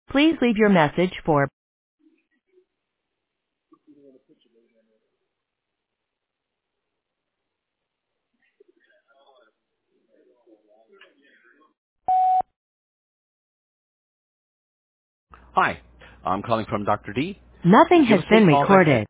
Please leave your message for Hi, I'm calling from Dr. D. nothing Give has us a been call back at recorded.